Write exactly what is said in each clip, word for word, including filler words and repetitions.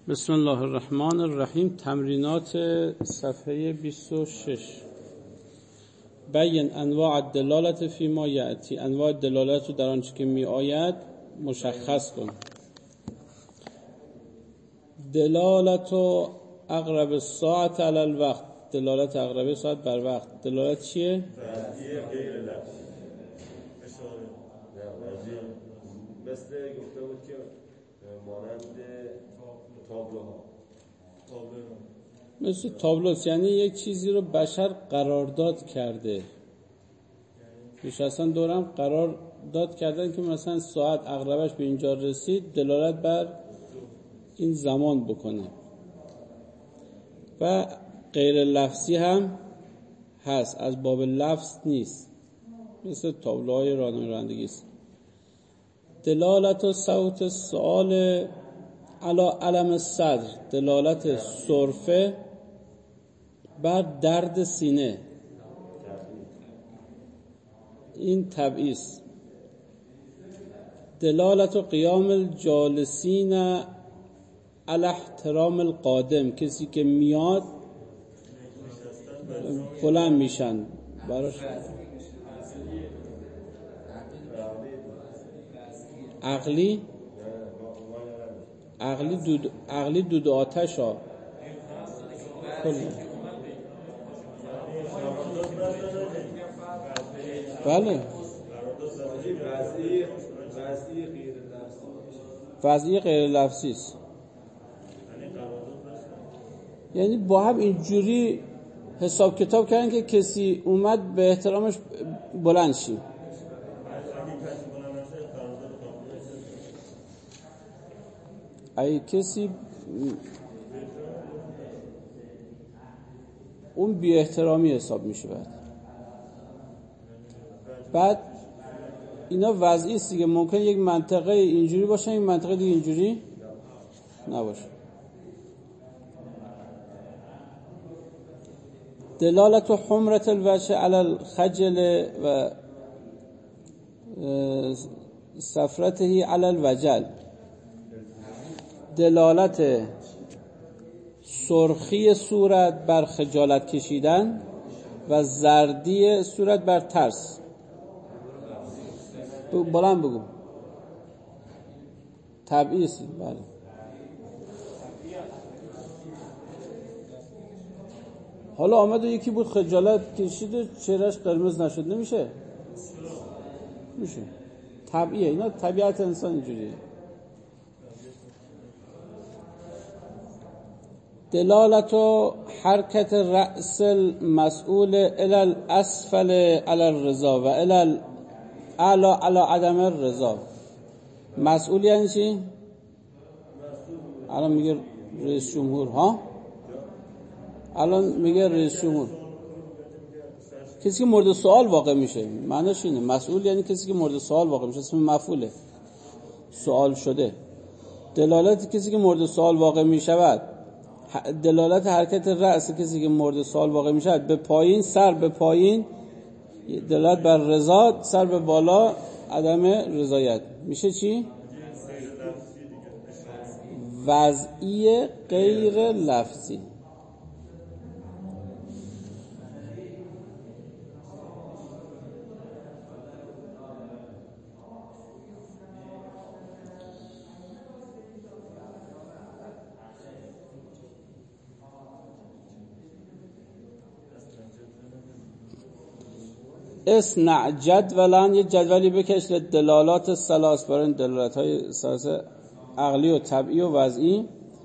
بسم الله الرحمن الرحیم. تمرینات صفحه بیست و شش. بیان انواع الدلالت فی ما یأتی. انواع دلالت رو در آنچه که می آید مشخص کن. دلالت و اقرب الساعت علی الوقت. دلالت اقرب ساعت بر وقت. دلالت چیه؟ غیر لفظی. مثل گفته بود که مانند تابلوها. مثل تابلوست، یعنی یک چیزی رو بشر قرارداد کرده. نشستن دورم قرار داد کردن که مثلا ساعت اقربش به اینجا رسید، دلالت بر این زمان بکنه. و غیر لفظی هم هست، از باب لفظ نیست، مثل تابلوهای راهنمایی رانندگی است. دلالت و صوت سؤال علی علم الصدر. دلالت سرفه بر درد سینه، این تبعیض. دلالت و قیام الجالسین علی احترام القادم. کسی که میاد بلند میشن براش. عقلی عقلی دود عقلی دود آتش ها بله. وضعی غیر لفظی است، یعنی با هم اینجوری حساب کتاب کردن که کسی اومد به احترامش بلند شی. ای کسی اون بی احترامی حساب میشه. بعد بعد اینا وضعی است دیگه. ممکن یک منطقه اینجوری باشه، یک منطقه دیگه اینجوری نباشه. دلالت و حمرت الوجه علی الخجل و صفرته علی الوجل. دلالت سرخی صورت بر خجالت کشیدن و زردی صورت بر ترس. بلند بگو. تبعیض. بله. حالا آمد و یکی بود خجالت کشید و چهرهش قرمز نشد، نمیشه؟ میشه. طبیعیه، اینا طبیعت انسان اینجوریه. دلالت و حرکت رأس المسئول الی الاسفل علی الرضا و الی الاعلی علی عدم الرضا. مسئول یعنی چی؟ الان میگه رئیس جمهور. ها الان میگه رئیس جمهور، کسی که مورد سوال واقع میشه. معنیش اینه. مسئول یعنی کسی که مورد سوال واقع میشه، اسم مفعوله، سوال شده. دلالت کسی که مورد سوال واقع میشود. دلالت حرکت رأس کسی که مورد سوال واقع میشود به پایین، سر به پایین. دلالت بر رضا، سر به بالا، عدم رضایت. میشه چی؟ وضعی غیر لفظی. اصنع جدولا. یه جدولی بکش لدلالات الثلاث، برای این دلالت های ثلاث، عقلی و طبعی و وضعی.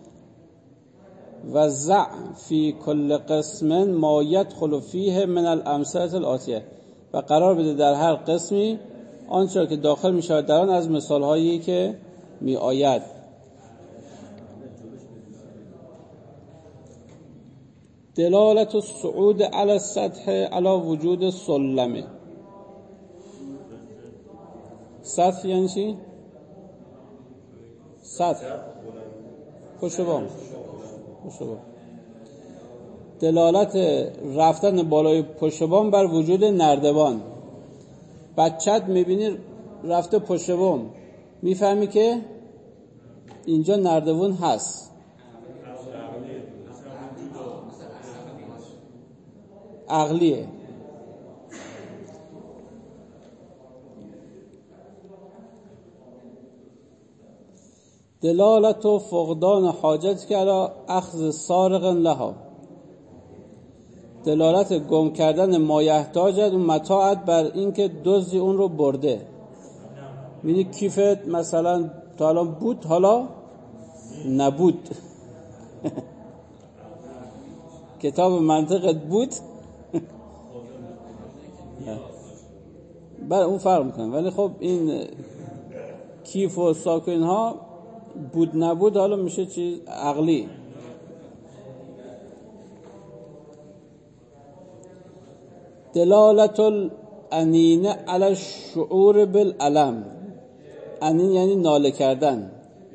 و زع فی کل قسم ما یدخل فیه من الامثله الاتیه. و قرار بده در هر قسمی آنچه که داخل می شود در آن از مثال هایی که می آید. دلالت الصعود علی السطح علی وجود سلمه. سطح یعنی چی؟ سطح پشتبام. پشتبام. دلالت رفتن بالای پشتبام بر وجود نردبان. بچت میبینی رفته پشتبام، میفهمی که اینجا نردبون هست. عقلیه. دلالت و فقدان حاجت که علی اخذ سارق لها، دلالت گم کردن مایحتاجت و متاعت بر اینکه دزدی اون رو برده. یعنی کیفت مثلا تا الان بود حالا نبود. کتاب منطقت بود بله اون فرق میکنه، ولی خب این کیف و ساک و اینها بود نبود حالا میشه چیز عقلی. دلالت الانین علی الشعور بالالم، انین یعنی ناله کردن،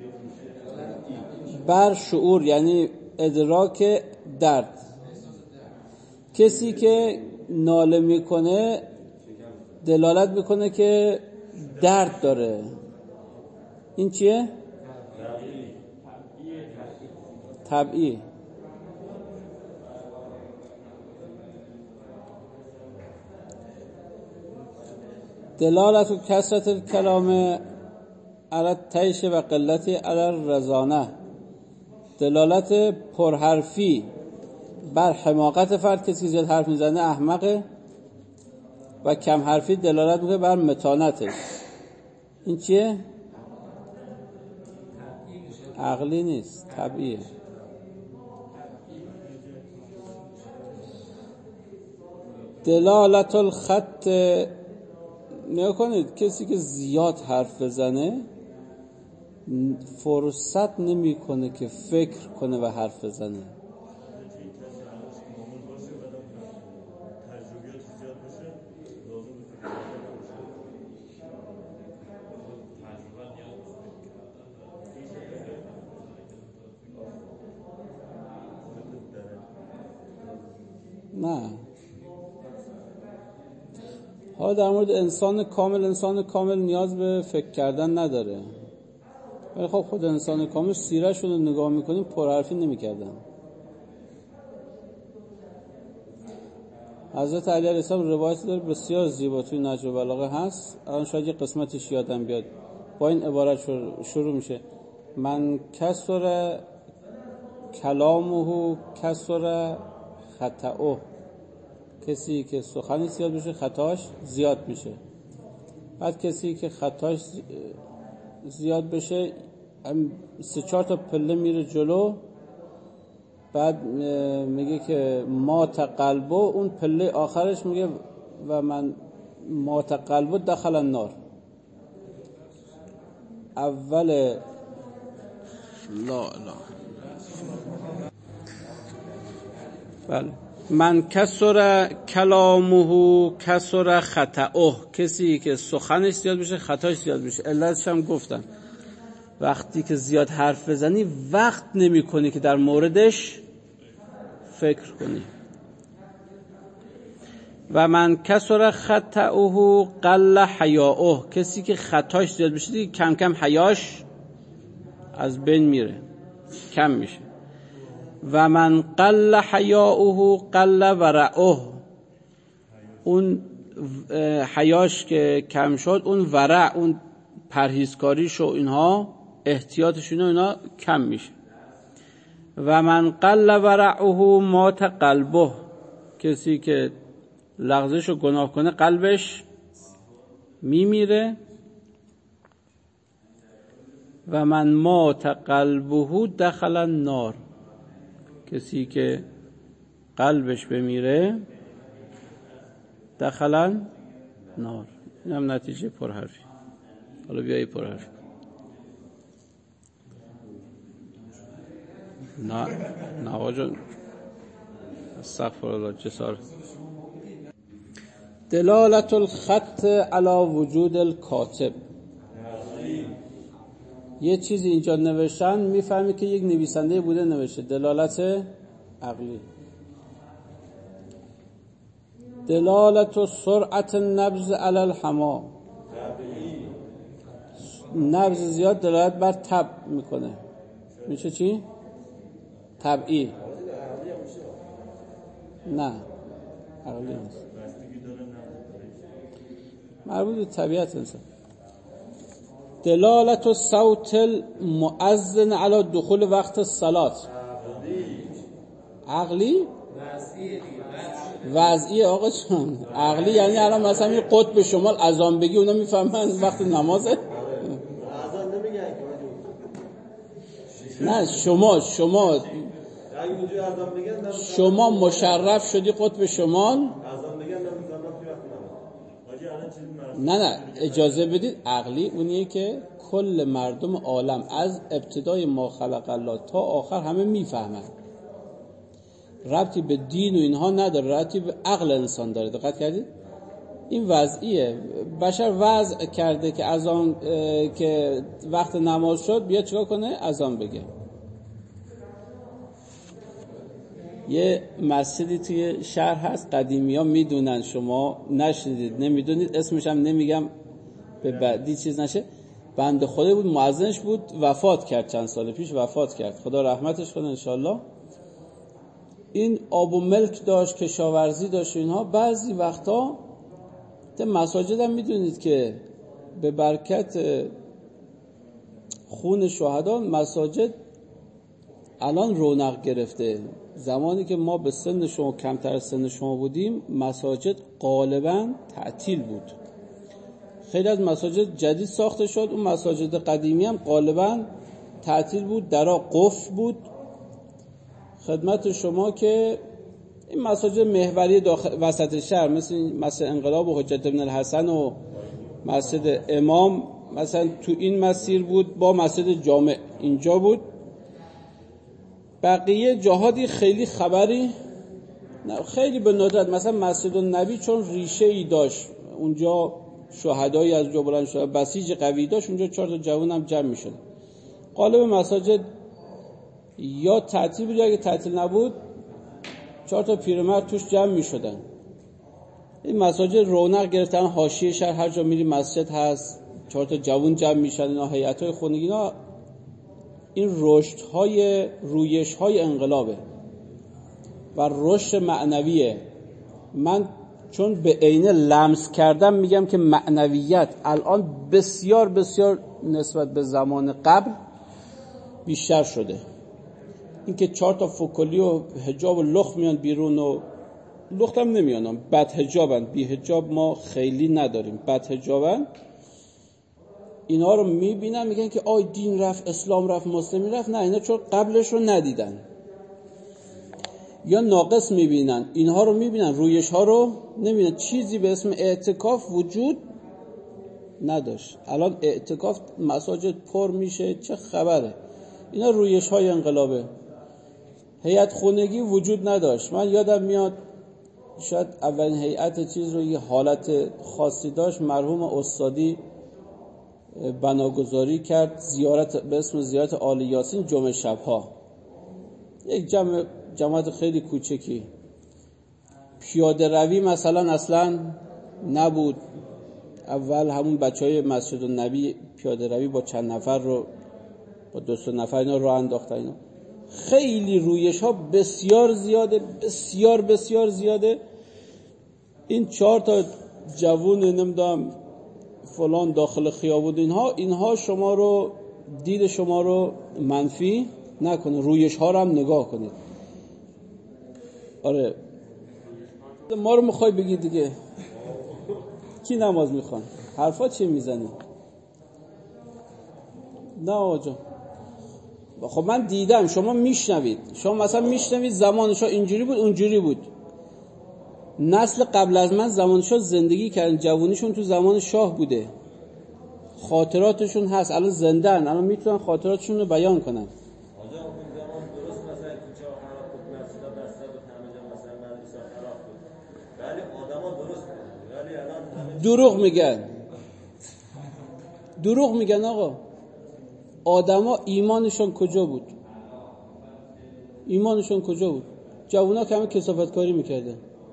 بر شعور یعنی ادراک درد. کسی که ناله میکنه دلالت میکنه که درد داره. این چیه؟ طبیعی. دلالت و کثرت الکلام علی التیش و قلت علی الرزانه، دلالت پرحرفی بر حماقت فرد، کسی که زیاد حرف میزنه احمقه، و کم حرفی دلالت میکنه بر متانتش. این چیه؟ عقلی نیست، طبیعیه. دلالت الخط، نگاه کنید کسی که زیاد حرف بزنه فرصت نمیکنه که فکر کنه و حرف بزنه. نه. حالا در مورد انسان کامل، انسان کامل نیاز به فکر کردن نداره، ولی خب خود انسان کامل سیره‌ش رو نگاه میکنیم پرحرفی نمیکردن. حضرت علی علیه السلام روایت داره بسیار زیبا توی نهج البلاغه هست، الان شاید یه قسمتش یادم بیاد. با این عبارت شروع میشه: من کسر کلامه کسر خطأه، کسی که سخنش زیاد بشه خطاش زیاد میشه. بعد کسی که خطاش زیاد بشه سه چهار تا پله میره جلو، بعد میگه که مات قلبه، اون پله آخرش میگه و من مات قلبه دخل النار. اول لا لا بله من کسر کلامه کسر خطأه، کسی که سخنش زیاد بشه خطاش زیاد بشه. علتش هم گفتم، وقتی که زیاد حرف بزنی وقت نمی کنی که در موردش فکر کنی. و من کسر خطأه قل حیاؤه، کسی که خطاش زیاد بشه دیگه کم کم حیاش از بین میره، کم میشه. و من قل حیاؤه قل ورعه، اون حیاش که کم شد اون ورع، اون پرهیزکاریش و اینها احتیاطش و اینا کم میشه. و من قل ورعه مات قلبه، کسی که لغزش و گناه کنه قلبش میمیره. و من مات قلبه دخل النار، کسی که قلبش بمیره دخل النار. این هم نتیجه پرحرفی. حالا بیایی پرحرفی. نه نه آجان استغفر الله جسارت. دلالت الخط علی وجود الکاتب، یه چیزی اینجا نوشتن میفهمی که یک نویسنده بوده نوشته. دلالت عقلی. دلالت سرعت نبض علی الحما، نبض زیاد دلالت بر تب میکنه. میشه چی؟ طبعی. نه عقلی نیست، مربوط به طبیعت انسان. دلالت و صوت المؤذن علی دخول وقت الصلاة. عقلی؟ وضعی آقا جان. عقلی یعنی الان مثلا این قطب شمال اذان بگی اونا میفهمن وقت نمازه؟ اذان نمیگن که نه شما شما اگه اونجا اذان بگن شما مشرف شدی قطب شمال، اذان بگن نمیذارن وقت نماز. نه نه اجازه بدید. عقلی اونیه که کل مردم عالم از ابتدای ما خلق الله تا آخر همه میفهمن، ربطی به دین و اینها نداره، ربطی به عقل انسان داره. دقت کردید؟ این وضعیه. بشر وضع کرده که اذان که وقت نماز شد بیا چیکار کنه؟ اذان بگه. یه مسجدی توی شهر هست، قدیمی ها میدونن، شما نشنیدید نمیدونید، اسمش هم نمیگم به بعدی چیز نشه. بنده خدا بود، مؤذنش بود، وفات کرد چند سال پیش، وفات کرد، خدا رحمتش کنه انشالله. این آب و ملک داشت، کشاورزی داشت اینها. بعضی وقتا te مساجد هم میدونید که به برکت خون شهدا مساجد الان رونق گرفته. زمانی که ما به سن شما کمتر از سن شما بودیم مساجد غالبا تعطیل بود. خیلی از مساجد جدید ساخته شد، اون مساجد قدیمی هم غالبا تعطیل بود، درا قفل بود. خدمت شما که این مساجد محوری داخل وسط شهر مثل مسجد انقلاب و حجت ابن الحسن و مسجد امام مثلا تو این مسیر بود، با مسجد جامع اینجا بود. بقیه جهادی خیلی خبری نه، خیلی به ندرت. مثلا مسجد النبی چون ریشه ای داشت اونجا، شهدایی از جبران شده، بسیج قوی داشت اونجا، چهار تا جوان هم جمع میشد. غالب مساجد یا تعطیل بود یا اگه تعطیل نبود چهار تا پیرمرد توش جمع میشدن. این مساجد رونق گرفتن، حاشیه شهر هر جا میری مسجد هست، چهار تا جوان جمع میشن، اینا هیئت‌های خانگی. اینا این رشدهای رویش‌های انقلابه و رشد معنویه. من چون به عینه لمس کردم میگم که معنویت الان بسیار بسیار نسبت به زمان قبل بیشتر شده. اینکه چهار تا فکلی و حجاب و لخت میان بیرون و لخت هم نمیانم، بد حجابن، بی حجاب ما خیلی نداریم، بد حجابن. اینا رو میبینن میگن که آی دین رفت، اسلام رفت، مسلمی رفت. نه، اینا چون قبلش رو ندیدن یا ناقص میبینن. اینها رو میبینن، رویش ها رو نمیبینن. چیزی به اسم اعتکاف وجود نداشت. الان اعتکاف مساجد پر میشه، چه خبره؟ اینا رویش های انقلابه. هیئت خانگی وجود نداشت. من یادم میاد شاید اولین هیئت چیز رو یه حالت خاصی داشت، مرحوم استادی بناگذاری کرد، زیارت به اسم زیارت آل یاسین جمعه شبها. یک جمع جماعت خیلی کوچکی. پیاده روی مثلا اصلا نبود. اول همون بچهای مسجد النبی پیاده روی با چند نفر رو با دو سه نفر اینا راه انداختن. اینا خیلی رویش ها بسیار زیاده، بسیار بسیار زیاده. این چهار تا جوون نمیدونم فلان داخل خیابون، اینها اینها شما رو، دید شما رو منفی نکنه، رویش ها رو هم نگاه کنید. آره ما رو میخوای بگی دیگه کی نماز میخوان؟ حرفا چی میزنی؟ نه آجا، خب من دیدم، شما میشنوید، شما مثلا میشنوید زمانشا اینجوری بود اونجوری بود. نسل قبل از من زمانشا زندگی کردن، جوانیشون تو زمان شاه بوده، خاطراتشون هست، الان زندن، الان میتونن خاطراتشون رو بیان کنن. دروغ میگن، دروغ میگن آقا. آدما ایمانشون کجا بود؟ ایمانشون کجا بود؟ جوونا که همه کثافت کاری میکردن،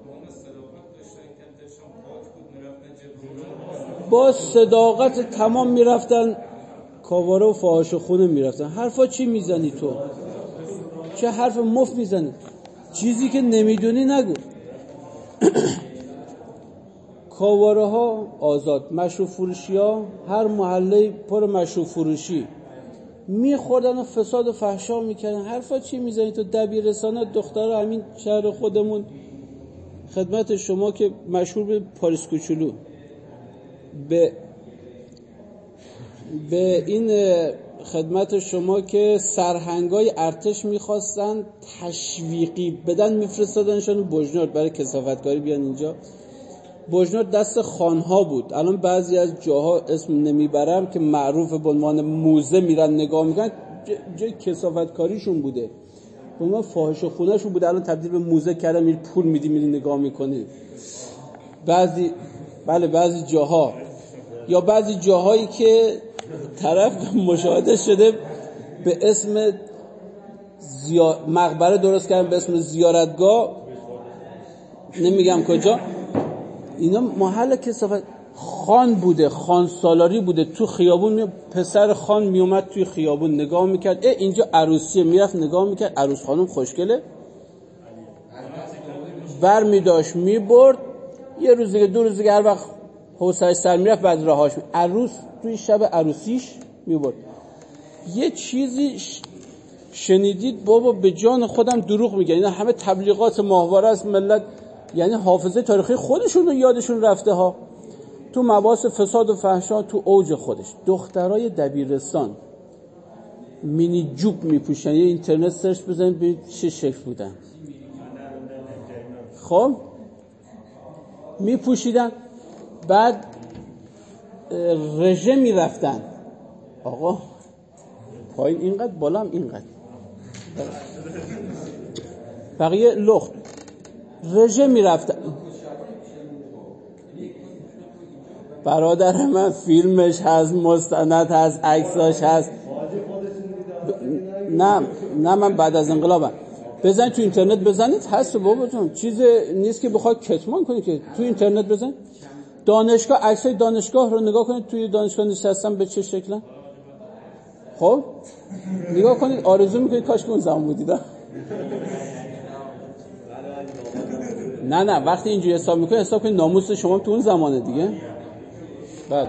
با صداقت تمام میرفتن کاواره و فاحش و خونه میرفتن. حرفا چی میزنی تو؟ چه حرف مفت میزنی؟ چیزی که نمیدونی نگو. کاواره ها آزاد، مشروب فروشی ها هر محله پر مشروب فروشی میخوردن و فساد و فحشا میکردن. حرفا چی میزنید تو؟ دبیرستان دخترها همین شهر خودمون خدمت شما که مشهور به پاریس کوچولو، به به این خدمت شما که سرهنگای ارتش میخواستن تشویقی بدن میفرستادنشون بوجنورد برای کثافتکاری بیان اینجا. بوجنورد دست خانها بود. الان بعضی از جاها اسم نمیبرم که معروف به عنوان موزه میرن نگاه میکنن، جای کثافتکاریشون بوده، به عنوان فاحشه خونهشون بوده. الان تبدیل به موزه کردن، میری پول میدی میری نگاه میکنی. بعضی بله بعضی جاها، یا بعضی جاهایی که طرف مشاهده شده به اسم زیار... مقبره درست کردن به اسم زیارتگاه، نمیگم کجا. اینا محل کثافت خان بوده، خان سالاری بوده. تو خیابون می... پسر خان میومد توی خیابون نگاه میکرد، اه اینجا عروسیه، میرفت نگاه میکرد، عروس خانم خوشگله، بر میداشت میبرد. یه روز دیگه دو روز دیگه هر وقت حوصله‌اش سر میرفت بعد راهاش می... عروس توی شب عروسیش میبرد. یه چیزی ش... شنیدید بابا؟ به جان خودم دروغ میگن. اینا همه تبلیغات ماهواره است. ملت یعنی حافظه تاریخی خودشون رو یادشون رفته ها. تو مباحث فساد و فحشا تو اوج خودش، دخترای دبیرستان مینی جوب میپوشن. یه اینترنت سرچ بزنید ببینید چه شکل بودن. خب میپوشیدن، بعد رژه میرفتن. آقا پایین اینقدر، بالا هم اینقدر، بقیه لخت. رژه میرفتن. برادر من فیلمش هست، مستند هست، عکساش هست. نه نه من بعد از انقلابم. بزن تو اینترنت بزنید هست بابا جون، چیز نیست که بخواد کتمان کنی که. تو اینترنت بزن دانشگاه، عکسای دانشگاه رو نگاه کنید، توی دانشگاه نشستن به چه شکلن. خب نگاه کنید، آرزو میکنید کاش که اون زمان بودید. نه نه وقتی اینجوری حساب میکنید حساب کنید ناموس شما تو اون زمانه دیگه. بعد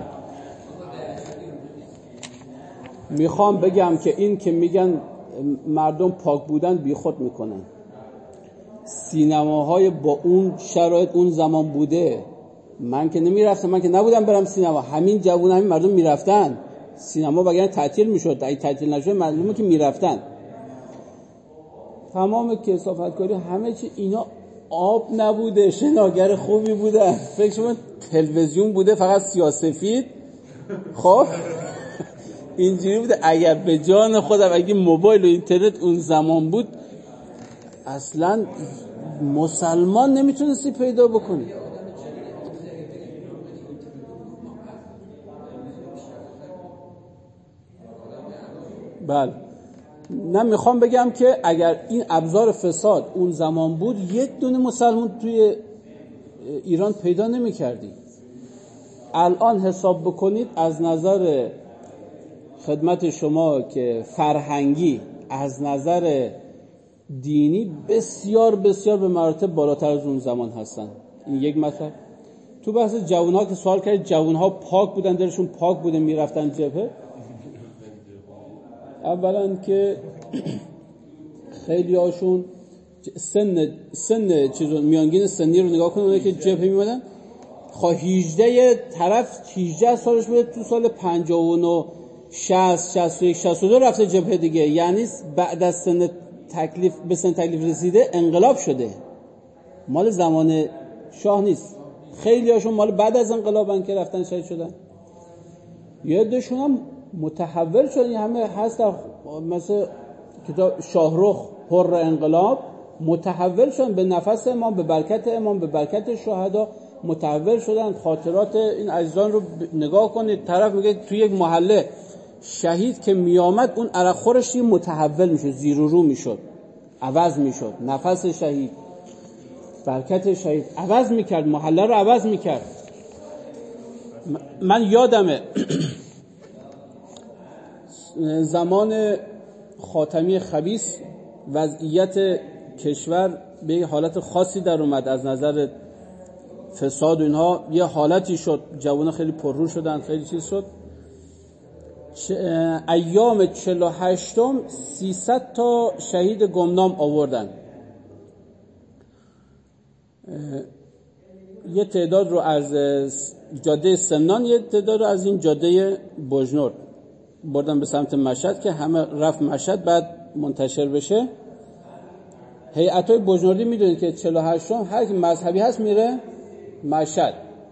میخوام بگم که این که میگن مردم پاک بودن بی خود میکنن. سینماهای با اون شرایط اون زمان بوده. من که نمیرفتم، من که نبودم برم سینما. همین جوون همین مردم میرفتن سینما، وگرنه تعطیل میشد. اگه تعطیل نشد معلومه که میرفتن. تمام کثافتکاری همه چی اینا آب نبوده، شناگر خوبی بودن. فکر شما تلویزیون بوده فقط سیاه‌سفید؟ خب اینجوری بوده. اگر به جان خودم اگه موبایل و اینترنت اون زمان بود اصلا مسلمان نمیتونستی پیدا بکنی. بله نه میخوام بگم که اگر این ابزار فساد اون زمان بود یک دونه مسلمان توی ایران پیدا نمی کردی. الان حساب بکنید از نظر خدمت شما که فرهنگی، از نظر دینی بسیار بسیار به مراتب بالاتر از اون زمان هستن. این یک مطلب. تو بحث جوانها که سوال کردید، جوانها پاک بودن، دلشون پاک بوده میرفتن جبهه. اولا که خیلی هاشون سن سن چیزون میانگین سنی رو نگاه کنید که جبهه میمدن. خب هجده طرف هجده سالش بوده، تو سال پنجاه و نه شصت شصت و یک شصت و دو رفته جبهه دیگه. یعنی بعد از سن تکلیف به سن تکلیف رسیده انقلاب شده، مال زمان شاه نیست. خیلی هاشون مال بعد از انقلابن که رفتن شهید شدن. یه عده‌شون هم متحول شدن. همه هست مثل کتاب شاهرخ حر انقلاب، متحول شدن به نفس امام، به برکت امام، به برکت شهدا متحول شدن. خاطرات این عزیزان رو نگاه کنید. طرف میگه توی یک محله شهید که میامد اون عرق خورش متحول میشد، زیر و رو میشد، عوض میشد. نفس شهید، برکت شهید عوض میکرد، محله رو عوض میکرد. من یادمه زمان خاتمی خبیث وضعیت کشور به حالت خاصی در اومد از نظر فساد و اینها یه حالتی شد، جوان خیلی پررو شدن، خیلی چیز شد. ایام چهل و هشتم سیصد تا شهید گمنام آوردن. یه تعداد رو از جاده سمنان، یه تعداد رو از این جاده بجنورد بردن به سمت مشهد که همه رفت مشهد بعد منتشر بشه. هیئت‌های بجنوردی میدونید که چهل و هشتم هر کی مذهبی هست میره مشهد.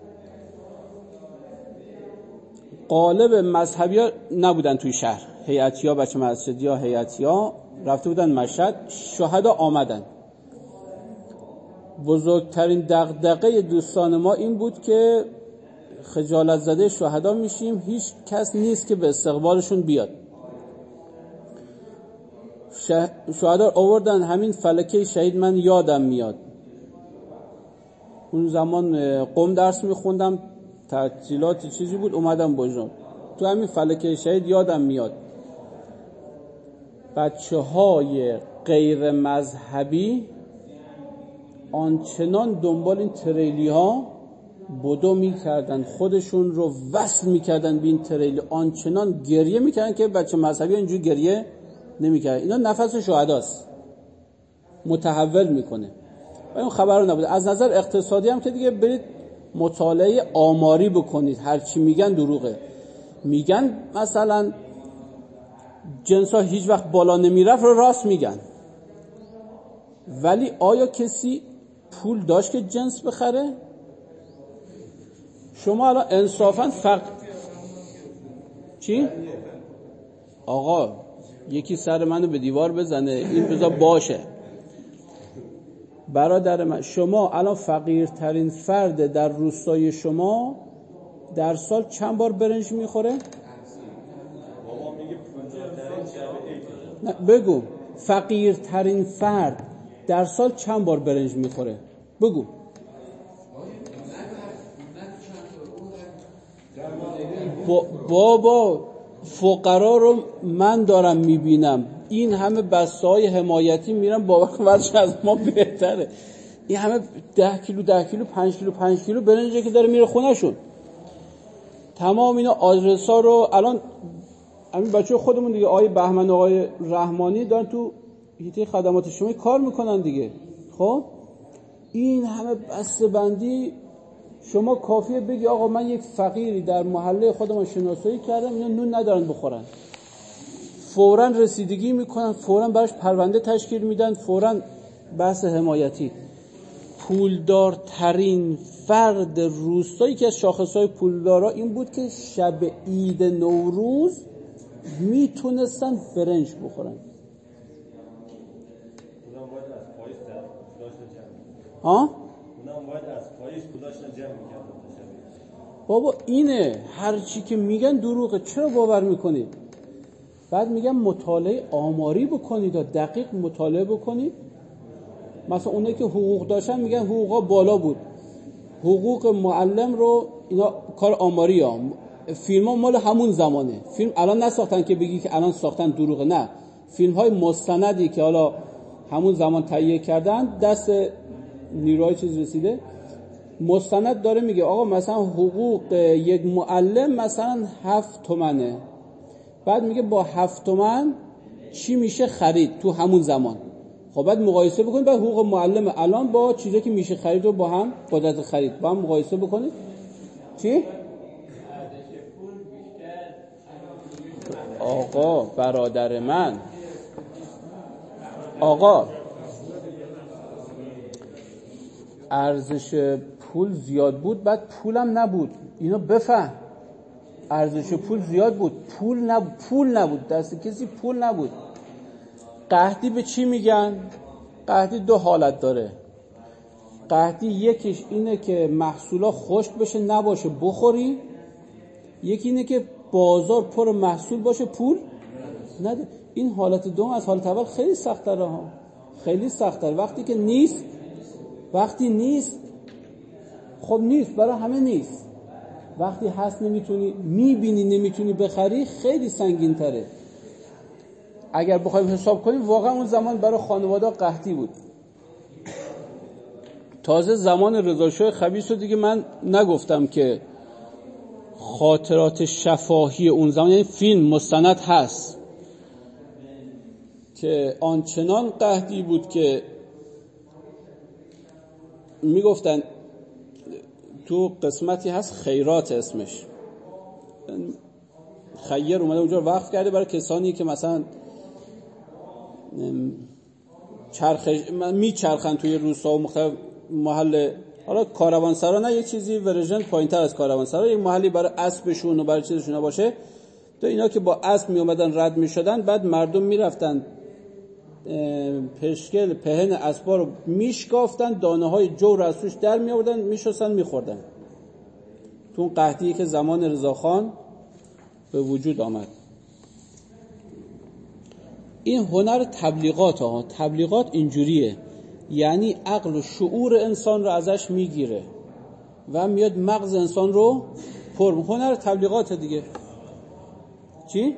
غالب مذهبی ها نبودن توی شهر، هیئتی ها، بچه مسجدی ها، هیئتی ها رفته بودن مشهد. شهدا آمدن. بزرگترین دغدغه دوستان ما این بود که خجالت زده شهدا میشیم، هیچ کس نیست که به استقبالشون بیاد. شهدا آوردن. همین فلکه شهید من یادم میاد، اون زمان قم درس میخوندم، تعطیلات چیزی بود، اومدم بجنورد. تو همین فلکه شهید یادم میاد بچه های غیر مذهبی آنچنان دنبال این تریلی ها بدو میکردن، خودشون رو وصل میکردن به این تریلی، آنچنان گریه میکردن که بچه مذهبی اینجوری گریه نمیکردن. اینا نفس شهداست، متحول میکنه. و اون خبر رو نبوده. از نظر اقتصادی هم که دیگه برید مطالعه آماری بکنید، هر چی میگن دروغه. میگن مثلا جنس ها هیچ وقت بالا نمیرفت، رو راست میگن. ولی آیا کسی پول داشت که جنس بخره؟ شما الان انصافاً فقط چی؟ آقا یکی سر منو به دیوار بزنه، این بذار باشه. برادر من، شما الان فقیرترین فرد در روستای شما در سال چند بار برنج میخوره؟ بابا میگه پونزده شب. نه بگو، فقیرترین فرد در سال چند بار برنج میخوره؟ بگو. با بابا فقرا رو من دارم میبینم، این همه بسته های حمایتی میرن، باورش از ما بهتره. این همه ده کیلو ده کیلو پنج کیلو پنج کیلو برنجی که داره میره خونه شون. تمام اینا آدرس ها رو الان همین بچه خودمون دیگه، آقای بهمن، آقای رحمانی دارن تو هیئت خدمات اجتماعی کار میکنن دیگه. خب این همه بسته بندی، شما کافیه بگی آقا من یک فقیری در محله خودمان شناسایی کردم، اینا نون ندارن بخورن، فوراً رسیدگی میکنن، فوراً براش پرونده تشکیل میدن، فوراً بحث حمایتی. پولدارترین فرد روستایی که از شاخصهای پولدارا این بود که شب عید نوروز میتونستن برنج بخورن. ها؟ بابا اینه، هر چی که میگن دروغه، چرا باور میکنید؟ بعد میگن مطالعه آماری بکنید، دقیق مطالعه بکنید. مثلا اونایی که حقوق داشتن میگن حقوقا بالا بود، حقوق معلم رو اینا کار آماری ها، فیلم ها مال همون زمانه، فیلم الان نساختن که بگی که الان ساختن دروغه، نه، فیلم های مستندی که حالا همون زمان تهیه کردن دست نیروهای چیز رسیده، مستند داره میگه آقا مثلا حقوق یک معلم مثلا هفت تومنه، بعد میگه با هفت تومن چی میشه خرید تو همون زمان. خب بعد مقایسه بکنید، بعد حقوق معلم الان با چیزی که میشه خرید رو با هم قدرت خرید با هم مقایسه بکنید. چی؟ آقا برادر من، آقا ارزش پول زیاد بود، بعد پولم نبود، اینو بفهم. ارزش پول زیاد بود، پول نبود، پول نبود دست کسی، پول نبود. قحطی به چی میگن؟ قحطی دو حالت داره. قحطی یکیش اینه که محصولا خشک بشه نباشه بخوری، یکی اینه که بازار پر محصول باشه پول نده. این حالت دوم از حالت اول خیلی سخت‌تره ها، خیلی سخت‌تره. وقتی که نیست، وقتی نیست خب نیست، برای همه نیست. وقتی هست نمیتونی، میبینی نمیتونی بخری، خیلی سنگین تره. اگر بخوایم حساب کنیم واقعا اون زمان برای خانواده قحطی بود. تازه زمان رضاشاه خبیث رو دیگه من نگفتم که خاطرات شفاهی اون زمان، یعنی فیلم مستند هست که آنچنان قحطی بود که میگفتن تو قسمتی هست خیرات اسمش، خیر اومده اونجا وقف کرده برای کسانی که مثلا چرخش میچرخن توی روستا و مختلف محل، حالا کاروانسرا نه، یه چیزی ورژن پایینتر از کاروانسرا، یک محلی برای اسبشون و برای چیزشون باشه. تو اینا که با اسب می اومدن رد میشدن، بعد مردم میرفتن پشکل پهن اسبا رو میشکافتن، دانه های جو رو از توش در می آوردن، میشستن میخوردن. تو اون قحطی که زمان رضاخان به وجود آمد. این هنر تبلیغات ها، تبلیغات اینجوریه، یعنی عقل و شعور انسان رو ازش میگیره و میاد مغز انسان رو پر. هنر تبلیغات دیگه چی؟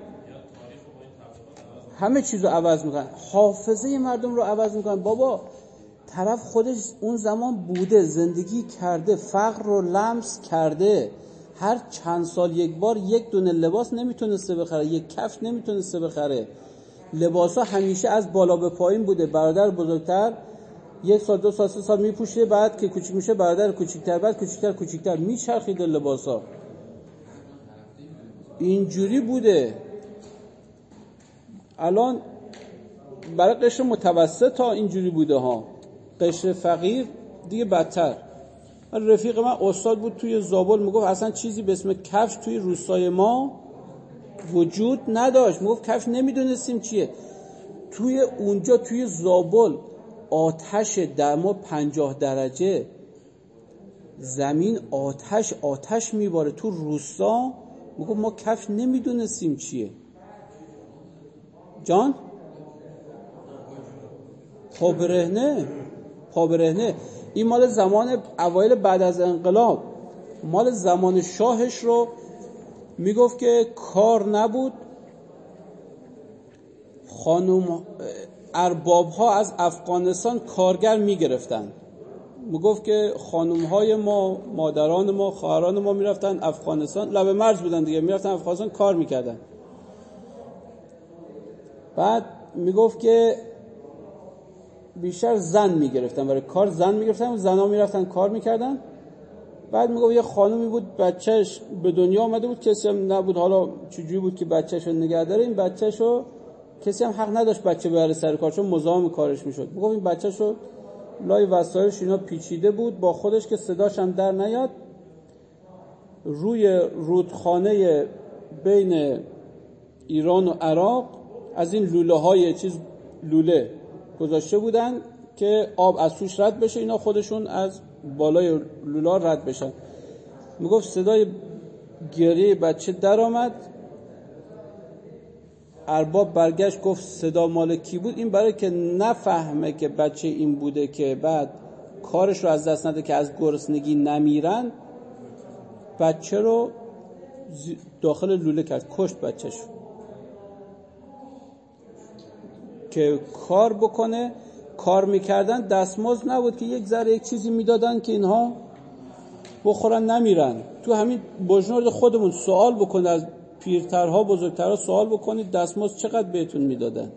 همه چیز رو عوض میکنن، حافظه مردم رو عوض میکنن. بابا طرف خودش اون زمان بوده، زندگی کرده، فقر رو لمس کرده، هر چند سال یک بار یک دونه لباس نمیتونسته بخره، یک کفش نمیتونسته بخره، لباسا همیشه از بالا به پایین بوده. برادر بزرگتر یک سال دو سال سه سال میپوشه، بعد که کوچیک میشه برادر کوچیکتر، بعد کوچیکتر کوچیکتر میچرخیده لباسا. اینجوری بوده. الان برای قشر متوسط ها اینجوری بوده ها، قشر فقیر دیگه بدتر. رفیق من استاد بود توی زابل، میگفت اصلا چیزی به اسم کفش توی روستای ما وجود نداشت. میگفت کفش نمیدونستیم چیه. توی اونجا توی زابل آتش دما پنجاه درجه، زمین آتش آتش میباره تو روستا. میگفت ما کفش نمیدونستیم چیه. جان پا برهنه پا برهنه. این مال زمان اوایل بعد از انقلاب، مال زمان شاهش رو میگفت که کار نبود، خانم ارباب ها از افغانستان کارگر میگرفتن. میگفت که خانم های ما، مادران ما، خواهران ما میرفتن افغانستان، لب مرز بودن دیگه، میرفتن افغانستان کار میکردن. بعد میگفت که بیشتر زن میگرفتن برای کار، زن میگرفتن و زنها میرفتن کار میکردن. بعد میگفت یه خانومی بود بچهش به دنیا آمده بود، کسی هم نبود، حالا چجوری بود که بچهشو نگه داره. این بچهشو کسی هم حق نداشت بچه ببره سر کار، چون مزاحم کارش میشد. میگفت این بچهشو لای وسایلش اینا پیچیده بود با خودش که صداش هم در نیاد، روی رودخانه بین ایران و عراق از این لوله های چیز لوله گذاشته بودن که آب از توش رد بشه، اینا خودشون از بالای لوله رد بشن. میگفت صدای گریه بچه در آمد. ارباب برگشت گفت صدا مال کی بود؟ این برای که نفهمه که بچه این بوده که بعد کارش رو از دست نده که از گرسنگی نمیرن، بچه رو داخل لوله کرد، کشت بچهش که کار بکنه. کار میکردن، دستمزد نبود که یک ذره یک چیزی میدادن که اینها بخورن نمیرن. تو همین بجنورد خودمون سوال بکنید، از پیرترها بزرگترها سوال بکنید دستمزد چقدر بهتون میدادن.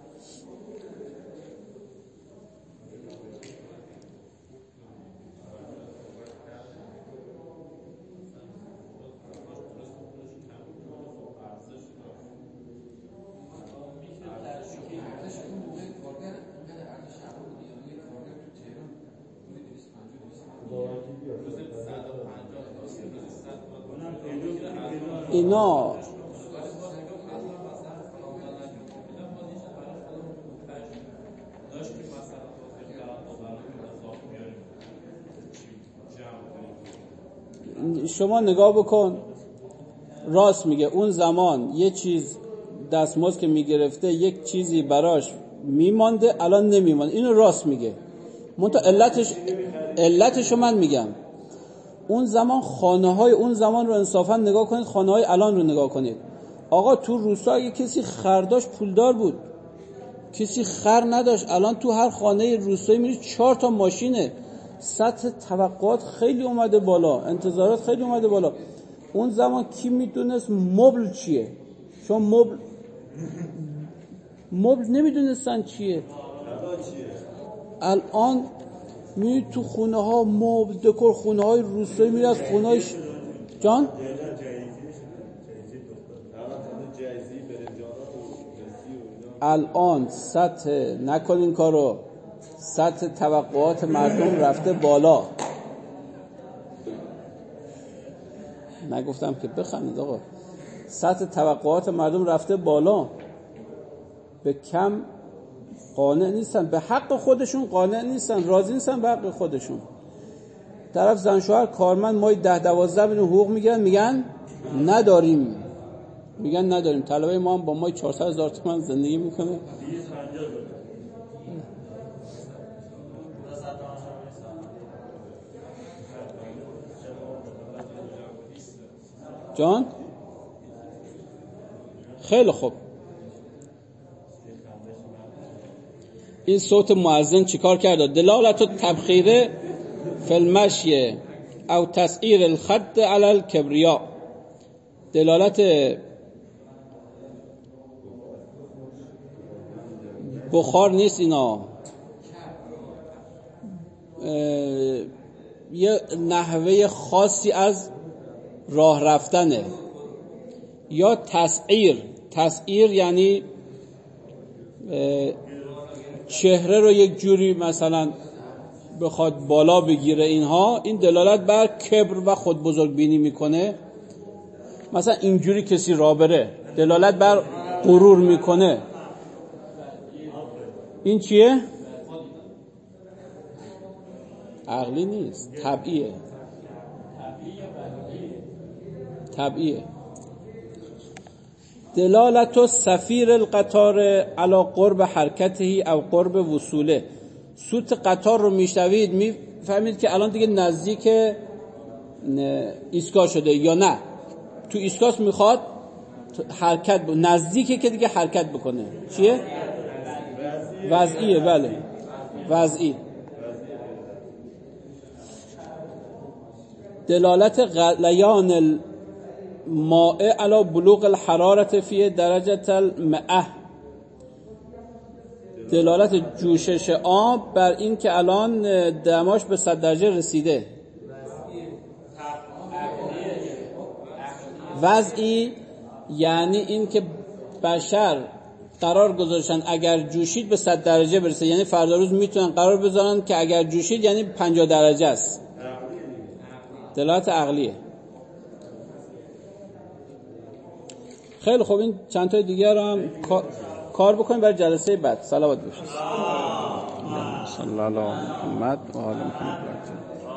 اینا شما نگاه بکن، راست میگه. اون زمان یه چیز دستمزد که میگرفته یک چیزی براش میمانده، الان نمیمانده. اینو راست میگه. منتها علتش علتشو من میگم. اون زمان خانه های اون زمان رو انصافا نگاه کنید، خانه های الان رو نگاه کنید. آقا تو روستا اگه کسی خر داشت پولدار بود، کسی خر نداشت. الان تو هر خانه روستایی میری چهار تا ماشینه. سطح توقعات خیلی اومده بالا، انتظارات خیلی اومده بالا. اون زمان کی میدونست مبل چیه؟ چون مبل مبل نمیدونستن چیه. الان می تو خونه ها مبل دکور، خونه های روستایی میره از خونه های ش... جان الان سطح نکن این کارو، سطح توقعات مردم رفته بالا. نگفتم که بخندید آقا. سطح توقعات مردم رفته بالا، به کم قانع نیستن، به حق خودشون قانع نیستن، راضی نیستن به حق خودشون. طرف زن شوهر کارمند مای ده دوازده میلیون حقوق میگن، میگن نداریم، میگن نداریم. طلبه ما هم با مای چهارصد هزار تومان زندگی میکنه. جان خیلی خوب. این صوت مؤذن چیکار کرده؟ دلالت التبخیر فی المشی او تسعیر الخد علی الکبریا. دلالت بخار نیست اینا، یه نحوه خاصی از راه رفتنه. یا تسعیر، تسعیر یعنی چهره رو یک جوری مثلا بخواد بالا بگیره. اینها این دلالت بر کبر و خود بزرگ بینی میکنه. مثلا اینجوری کسی راه بره دلالت بر غرور میکنه. این چیه؟ عقلی نیست، طبیعیه. طبیعیه. دلالت سفیر القطار علی قرب حرکته او قرب وصوله. صوت قطار رو میشنوید میفهمید که الان دیگه نزدیک ایستگاه شده یا نه. تو ایستگاه میخواد حرکت ب... نزدیکه که دیگه حرکت بکنه. چیه؟ وضعیه. بله وضعی. دلالت غلیان الماء علی بلوغ الحرارة فی درجة المئة. دلالت جوشش آب بر این که الان دماش به صد درجه رسیده. وضعی یعنی این که بشر قرار گذاشتن اگر جوشید به صد درجه برسه، یعنی فردا روز میتونن قرار بذارن که اگر جوشید یعنی پنجاه درجه است. دلالت عقلیه. خیلی خوب. این چند تا دیگه رو هم کار بکنیم برای جلسه بعد. صلوات بفرستید. صلی الله علیه و محمد و آل محمد.